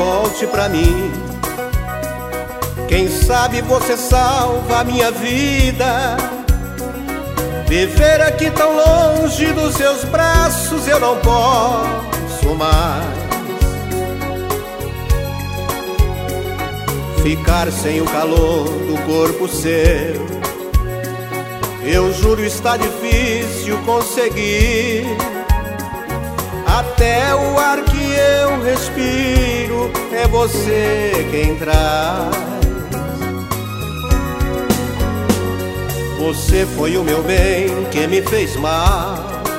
volte pra mim. Quem sabe você salva a minha vida. Viver aqui tão longe dos seus braços eu não posso mais. Ficar sem o calor do corpo seu, eu juro está difícil conseguir. Até o ar que eu respiro é você quem traz. Você foi o meu bem que me fez mal,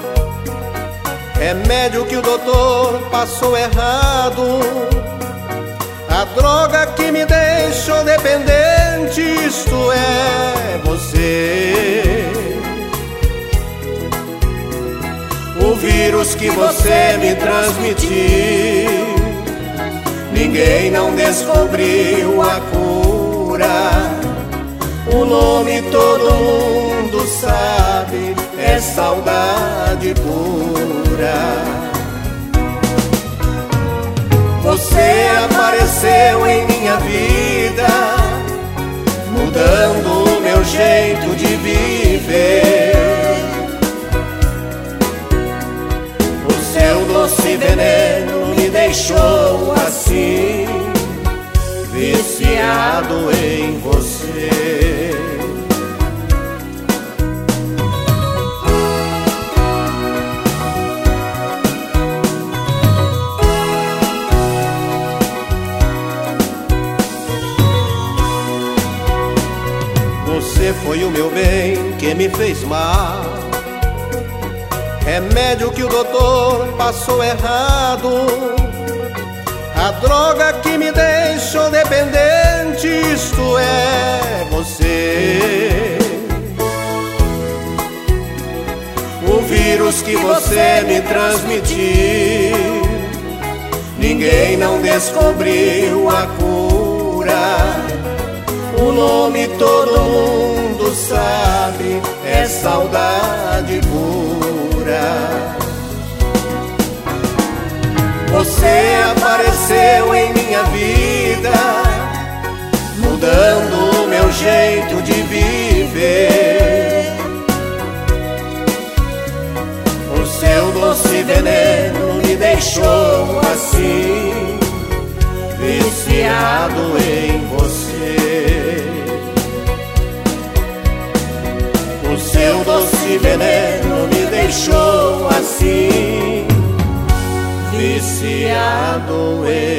remédio que o doutor passou errado, a droga que me deixou dependente, isto é você. O vírus que você me transmitiu, ninguém não descobriu a cura. O nome todo mundo sabe, é saudade pura. Você apareceu em minha vida, mudando o meu jeito de viver. O seu doce veneno me deixou assim, viciado em você. Você foi o meu bem que me fez mal, remédio que o doutor passou errado, a droga que me deixou dependente, isto é você. O vírus que você me transmitiu, ninguém não descobriu a cura. O nome todo mundo sabe, é saudade pura. Você apareceu em minha vida, mudando o meu jeito de viver. O seu doce veneno me deixou assim, viciado em você. O seu doce veneno me deixou assim, viciado em